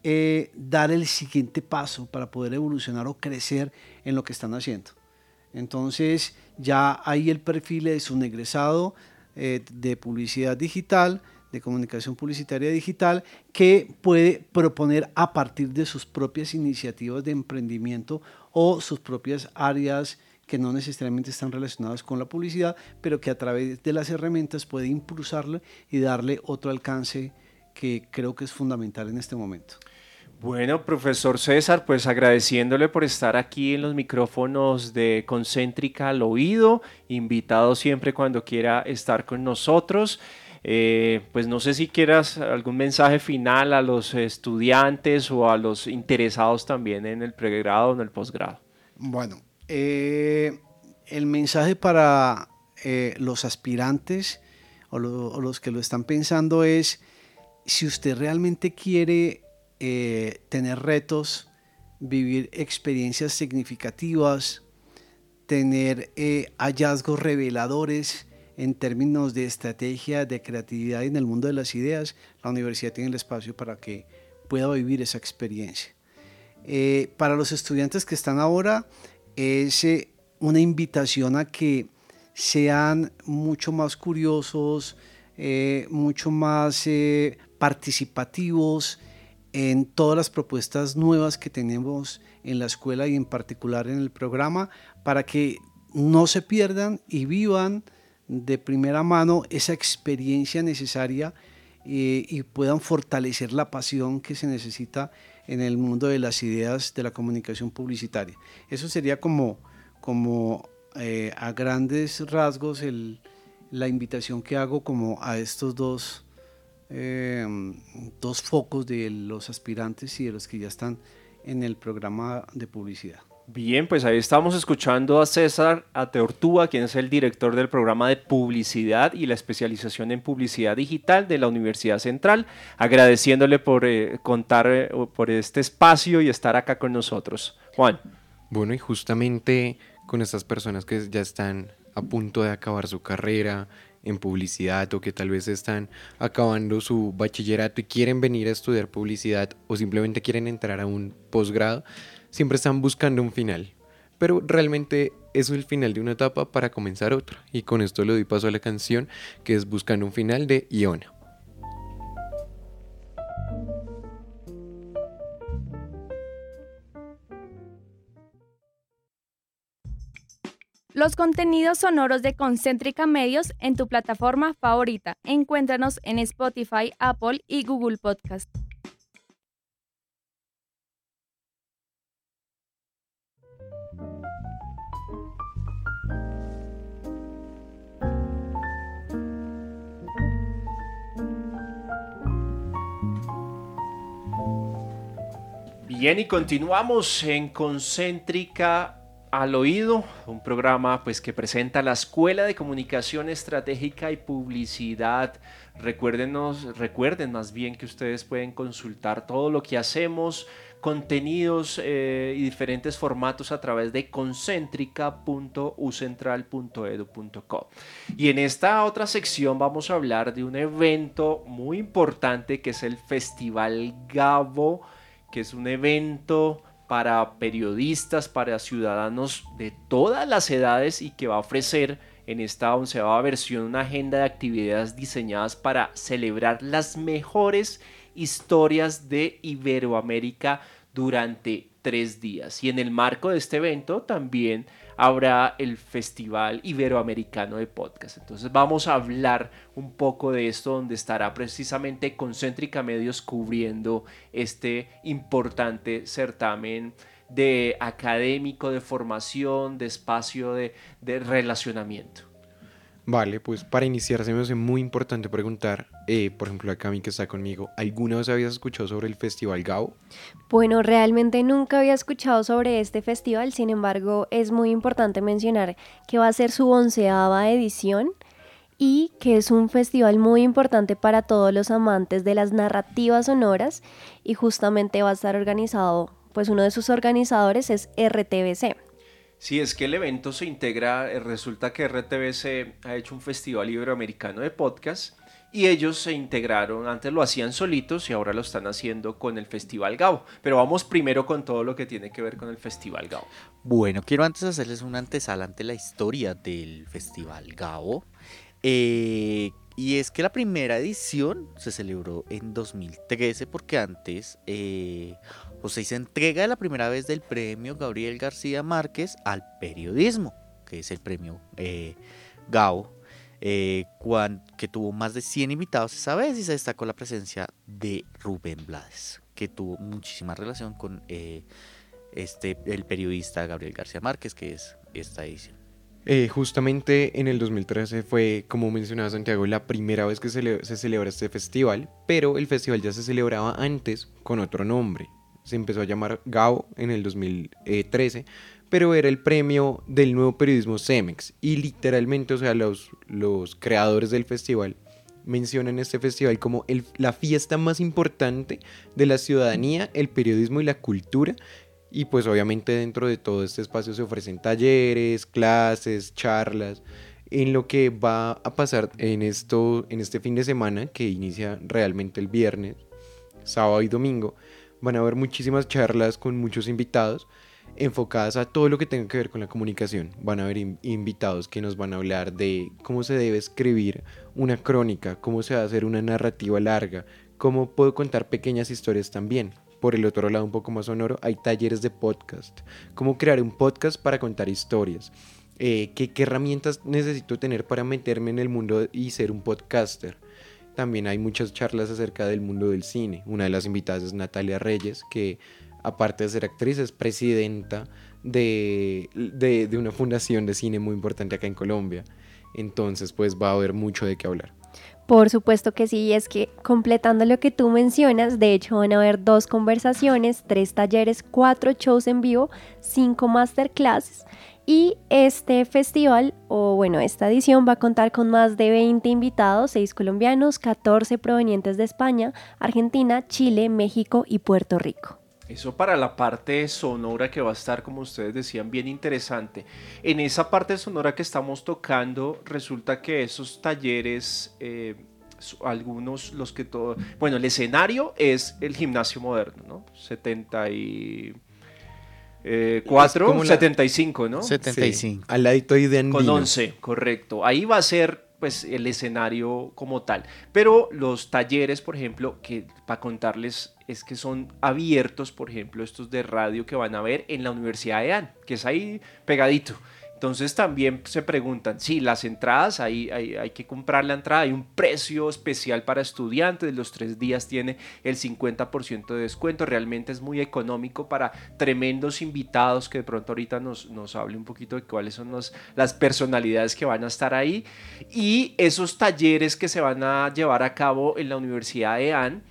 dar el siguiente paso, para poder evolucionar o crecer en lo que están haciendo. Entonces ya ahí el perfil es un egresado de publicidad digital, de comunicación publicitaria digital, que puede proponer a partir de sus propias iniciativas de emprendimiento o sus propias áreas que no necesariamente están relacionadas con la publicidad, pero que a través de las herramientas puede impulsarlo y darle otro alcance que creo que es fundamental en este momento. Bueno, profesor César, pues agradeciéndole por estar aquí en los micrófonos de Concéntrica al Oído, invitado siempre cuando quiera estar con nosotros. Pues no sé si quieras algún mensaje final a los estudiantes o a los interesados también en el pregrado o en el posgrado. Bueno, el mensaje para los aspirantes o los que lo están pensando es, si usted realmente quiere tener retos, vivir experiencias significativas, tener hallazgos reveladores en términos de estrategia, de creatividad y en el mundo de las ideas, la universidad tiene el espacio para que pueda vivir esa experiencia. Para los estudiantes que están ahora, es una invitación a que sean mucho más curiosos, mucho más participativos en todas las propuestas nuevas que tenemos en la escuela y en particular en el programa, para que no se pierdan y vivan de primera mano esa experiencia necesaria y puedan fortalecer la pasión que se necesita en el mundo de las ideas de la comunicación publicitaria. Eso sería como a grandes rasgos la invitación que hago como a estos dos dos focos de los aspirantes y de los que ya están en el programa de publicidad. Bien, pues ahí estamos escuchando a César Ateortúa, quien es el director del programa de publicidad y la especialización en publicidad digital de la Universidad Central, agradeciéndole por contar por este espacio y estar acá con nosotros. Juan. Bueno, y justamente con estas personas que ya están a punto de acabar su carrera en publicidad o que tal vez están acabando su bachillerato y quieren venir a estudiar publicidad o simplemente quieren entrar a un posgrado, siempre están buscando un final, pero realmente es el final de una etapa para comenzar otra. Y con esto le doy paso a la canción, que es Buscando un final de Iona. Los contenidos sonoros de Concéntrica Medios en tu plataforma favorita. Encuéntranos en Spotify, Apple y Google Podcast. Bien, y continuamos en Concéntrica al Oído, un programa pues que presenta la Escuela de Comunicación Estratégica y Publicidad. Recuerden más bien que ustedes pueden consultar todo lo que hacemos, contenidos y diferentes formatos a través de concentrica.ucentral.edu.co. Y en esta otra sección vamos a hablar de un evento muy importante que es el Festival Gabo, que es un evento para periodistas, para ciudadanos de todas las edades y que va a ofrecer en esta 11ª versión una agenda de actividades diseñadas para celebrar las mejores historias de Iberoamérica durante 3 días. Y en el marco de este evento también habrá el Festival Iberoamericano de Podcast. Entonces vamos a hablar un poco de esto, donde estará precisamente Concéntrica Medios cubriendo este importante certamen de académico, de formación, de espacio de relacionamiento. Vale, pues para iniciar se me hace muy importante preguntar, por ejemplo, a Cami que está conmigo, ¿alguna vez habías escuchado sobre el Festival Gabo? Bueno, realmente nunca había escuchado sobre este festival, sin embargo, es muy importante mencionar que va a ser su 11ª edición y que es un festival muy importante para todos los amantes de las narrativas sonoras y justamente va a estar organizado, pues uno de sus organizadores es RTBC. Sí, es que el evento se integra, resulta que RTBC ha hecho un festival iberoamericano de podcast y ellos se integraron, antes lo hacían solitos y ahora lo están haciendo con el Festival Gabo. Pero vamos primero con todo lo que tiene que ver con el Festival Gabo. Bueno, quiero antes hacerles una antesala ante la historia del Festival Gabo. Y es que la primera edición se celebró en 2013 porque antes se hizo entrega de la primera vez del premio Gabriel García Márquez al periodismo, que es el premio Gabo, que tuvo más de 100 invitados esa vez y se destacó la presencia de Rubén Blades, que tuvo muchísima relación con el periodista Gabriel García Márquez, que es esta edición. Justamente en el 2013 fue, como mencionaba Santiago, la primera vez que se celebra este festival, pero el festival ya se celebraba antes con otro nombre. Se empezó a llamar Gabo en el 2013, pero era el premio del nuevo periodismo CEMEX y literalmente, o sea, los creadores del festival mencionan este festival como la fiesta más importante de la ciudadanía, el periodismo y la cultura. Y pues obviamente dentro de todo este espacio se ofrecen talleres, clases, charlas, en lo que va a pasar en este fin de semana, que inicia realmente el viernes, sábado y domingo. Van a haber muchísimas charlas con muchos invitados enfocadas a todo lo que tenga que ver con la comunicación. Van a haber invitados que nos van a hablar de cómo se debe escribir una crónica, cómo se va a hacer una narrativa larga, cómo puedo contar pequeñas historias también. Por el otro lado, un poco más sonoro, hay talleres de podcast. Cómo crear un podcast para contar historias. ¿Qué herramientas necesito tener para meterme en el mundo y ser un podcaster? También hay muchas charlas acerca del mundo del cine. Una de las invitadas es Natalia Reyes, que aparte de ser actriz es presidenta de una fundación de cine muy importante acá en Colombia. Entonces pues va a haber mucho de qué hablar. Por supuesto que sí, es que completando lo que tú mencionas, de hecho van a haber 2 conversaciones, 3 talleres, 4 shows en vivo, 5 masterclasses y este festival, o bueno, esta edición va a contar con más de 20 invitados, 6 colombianos, 14 provenientes de España, Argentina, Chile, México y Puerto Rico. Eso para la parte sonora que va a estar, como ustedes decían, bien interesante. En esa parte sonora que estamos tocando, resulta que esos talleres, algunos, los que todo... Bueno, el escenario es el gimnasio moderno, ¿no? 74, 75, ¿no? 75. Sí, al ladito ahí de Andino. Con 11, correcto. Ahí va a ser pues el escenario como tal. Pero los talleres, por ejemplo, que para contarles es que son abiertos, por ejemplo, estos de radio que van a ver en la Universidad de EAN, que es ahí pegadito. Entonces también se preguntan, sí, las entradas, hay que comprar la entrada, hay un precio especial para estudiantes, los 3 días tiene el 50% de descuento, realmente es muy económico para tremendos invitados que de pronto ahorita nos hable un poquito de cuáles son las personalidades que van a estar ahí, y esos talleres que se van a llevar a cabo en la Universidad de EAN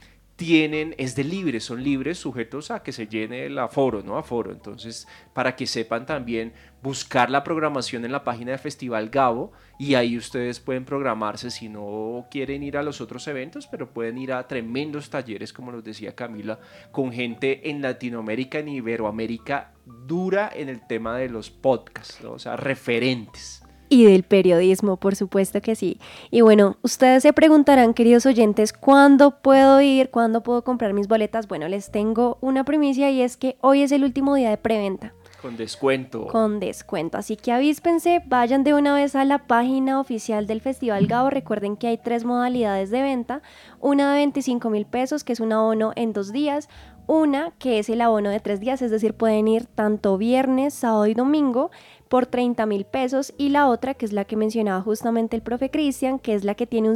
son libres, sujetos a que se llene el aforo, ¿no? Aforo. Entonces, para que sepan también buscar la programación en la página de Festival Gabo y ahí ustedes pueden programarse si no quieren ir a los otros eventos, pero pueden ir a tremendos talleres, como nos decía Camila, con gente en Latinoamérica, en Iberoamérica, dura en el tema de los podcasts, ¿no? O sea, referentes. Y del periodismo, por supuesto que sí. Y bueno, ustedes se preguntarán, queridos oyentes, ¿cuándo puedo ir? ¿Cuándo puedo comprar mis boletas? Bueno, les tengo una primicia y es que hoy es el último día de preventa. Con descuento. Con descuento, así que avíspense, vayan de una vez a la página oficial del Festival Gabo. Recuerden que hay 3 modalidades de venta, una de 25.000 pesos, que es un abono en 2 días, una que es el abono de 3 días, es decir, pueden ir tanto viernes, sábado y domingo por 30.000 pesos, y la otra, que es la que mencionaba justamente el profe Cristian, que es la que tiene un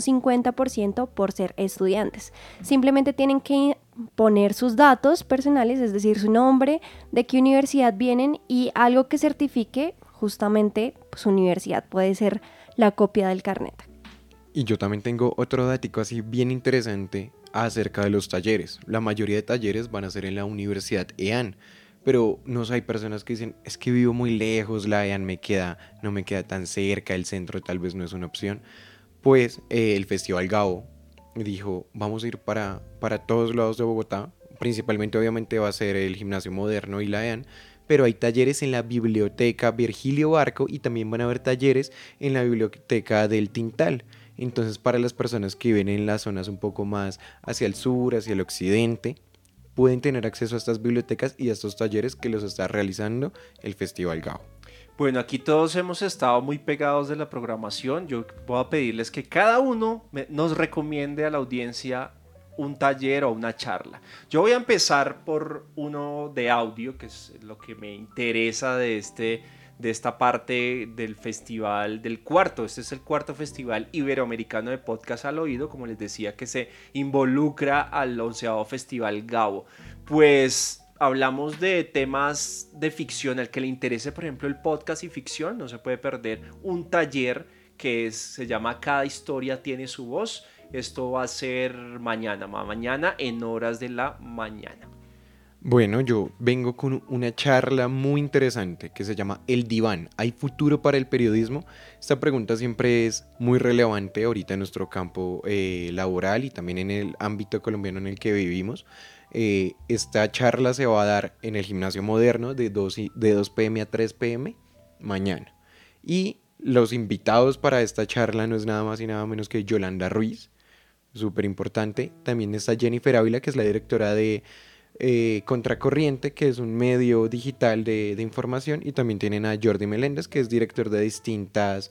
50% por ser estudiantes. Simplemente tienen que poner sus datos personales, es decir, su nombre, de qué universidad vienen y algo que certifique justamente su universidad. Puede ser la copia del carnet. Y yo también tengo otro datico así bien interesante acerca de los talleres. La mayoría de talleres van a ser en la Universidad EAN, pero hay personas que dicen, es que vivo muy lejos, la EAN no me queda tan cerca, el centro tal vez no es una opción. Pues el Festival Gabo dijo, vamos a ir para todos lados de Bogotá, principalmente obviamente va a ser el Gimnasio Moderno y la EAN, pero hay talleres en la Biblioteca Virgilio Barco y también van a haber talleres en la Biblioteca del Tintal. Entonces, para las personas que viven en las zonas un poco más hacia el sur, hacia el occidente, pueden tener acceso a estas bibliotecas y a estos talleres que los está realizando el Festival Gabo. Bueno, aquí todos hemos estado muy pegados de la programación. Yo voy a pedirles que cada uno nos recomiende a la audiencia un taller o una charla. Yo voy a empezar por uno de audio, que es lo que me interesa de esta parte del festival, este es el 4º Festival Iberoamericano de Podcast al Oído, como les decía, que se involucra al 11º Festival Gabo. Pues hablamos de temas de ficción, al que le interese, por ejemplo, el podcast y ficción, no se puede perder un taller que se llama Cada historia tiene su voz. Esto va a ser mañana en horas de la mañana. Bueno, yo vengo con una charla muy interesante que se llama El Diván. ¿Hay futuro para el periodismo? Esta pregunta siempre es muy relevante ahorita en nuestro campo laboral y también en el ámbito colombiano en el que vivimos. Esta charla se va a dar en el Gimnasio Moderno de 2 p.m. a 3 p.m. mañana. Y los invitados para esta charla no es nada más y nada menos que Yolanda Ruiz, súper importante. También está Jennifer Ávila, que es la directora de Contracorriente, que es un medio digital de información, y también tienen a Jordi Meléndez, que es director de distintas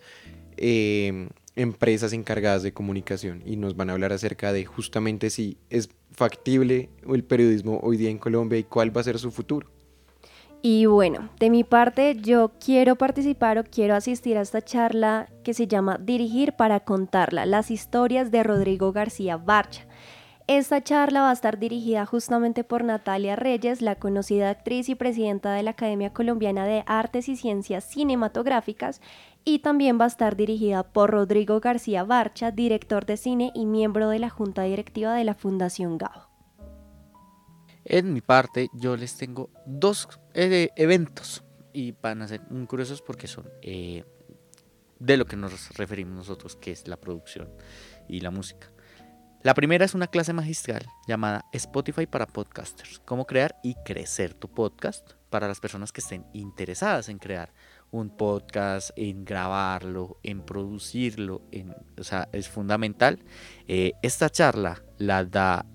empresas encargadas de comunicación, y nos van a hablar acerca de justamente si es factible el periodismo hoy día en Colombia y cuál va a ser su futuro. Y bueno, de mi parte yo quiero participar o quiero asistir a esta charla que se llama Dirigir para contarla, las historias de Rodrigo García Barcha. Esta charla va a estar dirigida justamente por Natalia Reyes, la conocida actriz y presidenta de la Academia Colombiana de Artes y Ciencias Cinematográficas, y también va a estar dirigida por Rodrigo García Barcha, director de cine y miembro de la Junta Directiva de la Fundación Gabo. En mi parte, yo les tengo dos eventos y van a ser muy curiosos porque son de lo que nos referimos nosotros, que es la producción y la música. La primera es una clase magistral llamada Spotify para Podcasters, cómo crear y crecer tu podcast para las personas que estén interesadas en crear un podcast, en grabarlo, en producirlo, o sea, es fundamental. Esta charla la da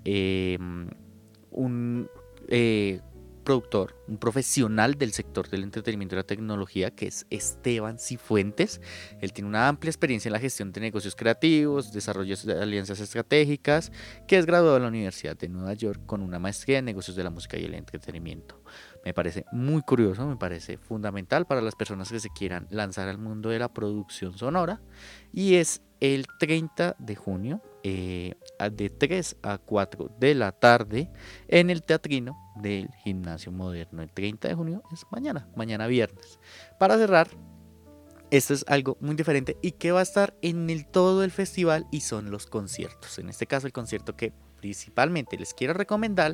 un productor, un profesional del sector del entretenimiento y la tecnología, que es Esteban Cifuentes. Él tiene una amplia experiencia en la gestión de negocios creativos, desarrollo de alianzas estratégicas, que es graduado en la Universidad de Nueva York con una maestría en negocios de la música y el entretenimiento. Me parece muy curioso, me parece fundamental para las personas que se quieran lanzar al mundo de la producción sonora, y es el 30 de junio de 3 a 4 de la tarde en el Teatrino del Gimnasio Moderno. El 30 de junio es mañana viernes. Para cerrar, esto es algo muy diferente y que va a estar en todo el festival, y son los conciertos. En este caso, el concierto que principalmente les quiero recomendar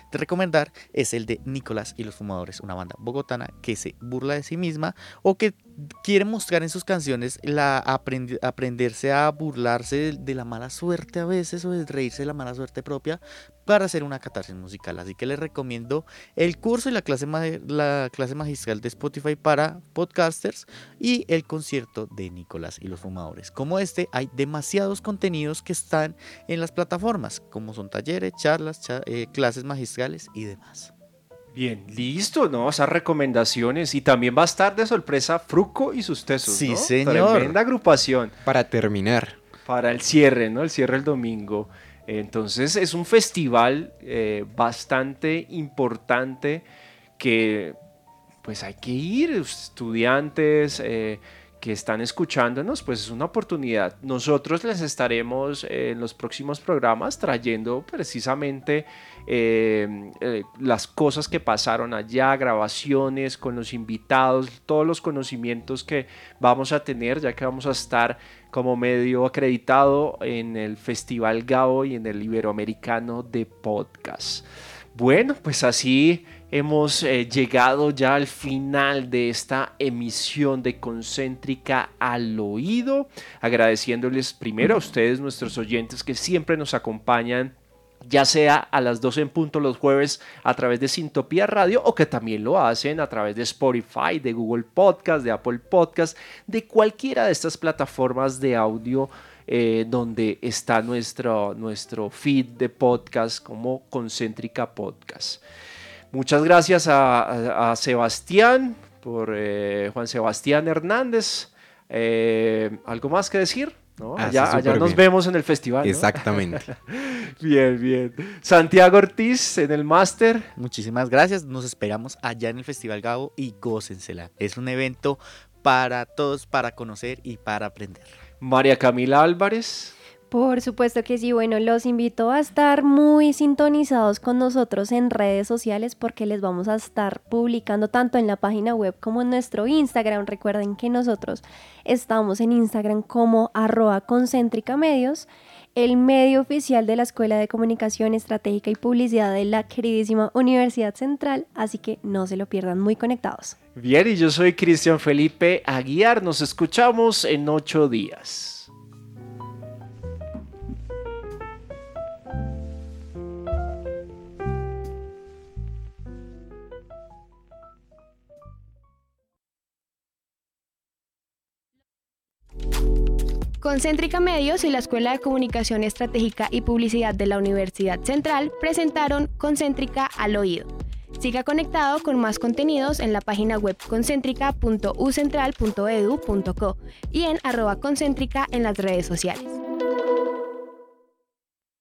es el de Nicolás y los Fumadores, una banda bogotana que se burla de sí misma o que quiere mostrar en sus canciones aprenderse a burlarse de la mala suerte a veces, o de reírse de la mala suerte propia, para hacer una catarsis musical. Así que les recomiendo el curso y la clase magistral de Spotify para podcasters y el concierto de Nicolás y los Fumadores. Como hay demasiados contenidos que están en las plataformas, como son talleres, charlas, clases magistrales y demás. Bien, listo, ¿no? Esas recomendaciones. Y también va a estar de sorpresa Fruco y sus tesos, Sí, ¿no? señor. Tremenda agrupación. Para terminar. Para el cierre, ¿no? El cierre el domingo. Entonces es un festival bastante importante que pues hay que ir. Estudiantes que están escuchándonos, pues es una oportunidad. Nosotros les estaremos en los próximos programas trayendo precisamente las cosas que pasaron allá, grabaciones con los invitados, todos los conocimientos que vamos a tener, ya que vamos a estar como medio acreditado en el Festival Gabo y en el Iberoamericano de Podcast. Bueno, pues así hemos llegado ya al final de esta emisión de Concéntrica al Oído, agradeciéndoles primero a ustedes, nuestros oyentes, que siempre nos acompañan, ya sea a las 12 en punto los jueves a través de Sintopía Radio, o que también lo hacen a través de Spotify, de Google Podcast, de Apple Podcast, de cualquiera de estas plataformas de audio donde está nuestro feed de podcast como Concéntrica Podcast. Muchas gracias a Sebastián, por Juan Sebastián Hernández. ¿Algo más que decir? ¿No? Allá nos vemos en el festival, ¿no? Exactamente. Bien. Santiago Ortiz en el máster. Muchísimas gracias. Nos esperamos allá en el Festival Gabo y gócensela. Es un evento para todos, para conocer y para aprender. María Camila Álvarez. Por supuesto que sí. Bueno, los invito a estar muy sintonizados con nosotros en redes sociales, porque les vamos a estar publicando tanto en la página web como en nuestro Instagram. Recuerden que nosotros estamos en Instagram como @concéntricamedios, el medio oficial de la Escuela de Comunicación Estratégica y Publicidad de la queridísima Universidad Central, así que no se lo pierdan, muy conectados. Bien, y yo soy Cristian Felipe Aguiar. Nos escuchamos en 8 días. Concéntrica Medios y la Escuela de Comunicación Estratégica y Publicidad de la Universidad Central presentaron Concéntrica al Oído. Siga conectado con más contenidos en la página web concéntrica.ucentral.edu.co y en @concéntrica en las redes sociales.